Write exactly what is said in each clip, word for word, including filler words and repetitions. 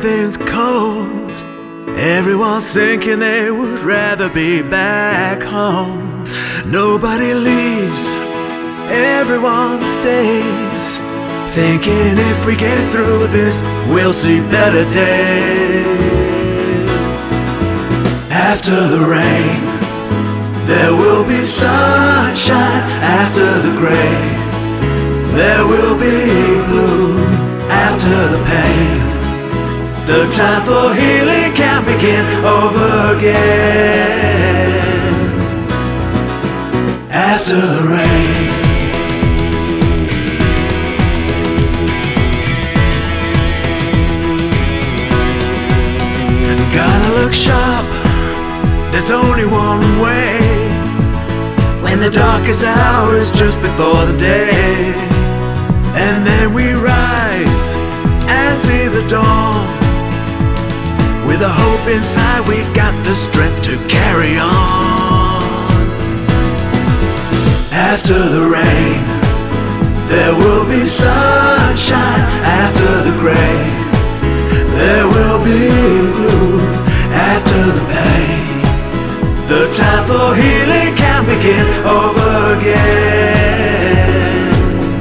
everything's cold. Everyone's thinking they would rather be back home. Nobody leaves, everyone stays, thinking if we get through this, we'll see better days. After the rain, there will be sunshine. After the gray, there will be blue. After the pain, the time for healing can begin over again. After the rain, gotta look sharp, there's only one way. When the darkest hour is just before the day, and then we rise and see the dawn. With a hope inside, we got the strength to carry on. After the rain, there will be sunshine. After the gray, there will be blue. After the pain, the time for healing can begin over again.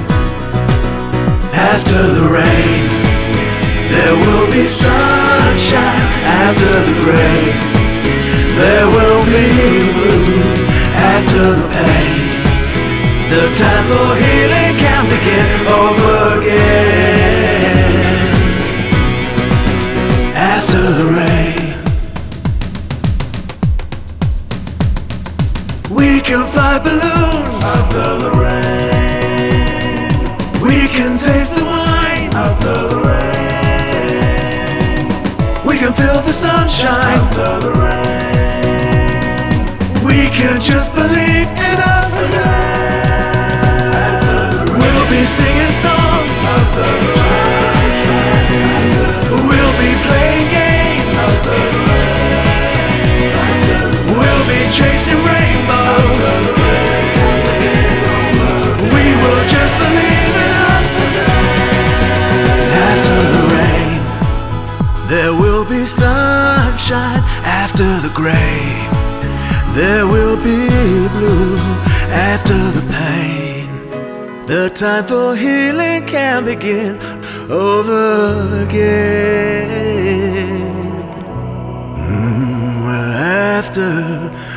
After the rain, there will be sunshine. After the gray, there will be blue. After the pain, the time for healing can begin over again. After the rain, we can fly balloons. After the rain, we can taste the wine. after the rain, We can feel the sunshine. after the rain, We can just believe in us. We'll be singing songs. after the rain, We'll be playing games. after the rain, We'll be chasing rainbows. We will just believe in us. After the rain, there will be sunshine. After the gray, there will be blue. After the pain, the time for healing can begin over again. Mm, well, after